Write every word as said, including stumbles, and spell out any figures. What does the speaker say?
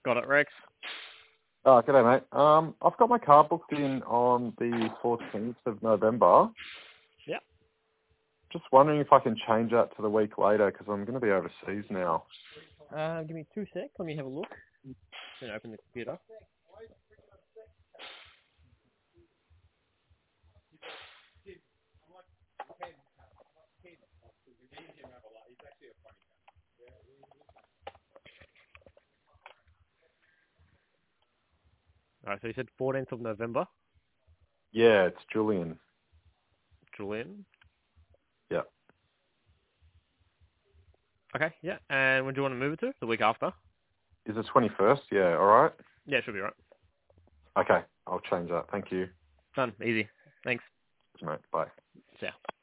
Got it, Rex. Oh, g'day, mate. Um, I've got my car booked in on the fourteenth of November. Yep. Just wondering if I can change that to the week later because I'm going to be overseas now. Uh, give me two secs. Let me have a look. Then open the computer. Alright, so you said fourteenth of November. Yeah, it's Julian. Julian. Yeah. Okay, yeah. And when do you want to move it to? The week after? Is it twenty-first? Yeah, all right. Yeah, should be right. Okay, I'll change that. Thank you. Done. Easy. Thanks. Mate, bye. Yeah.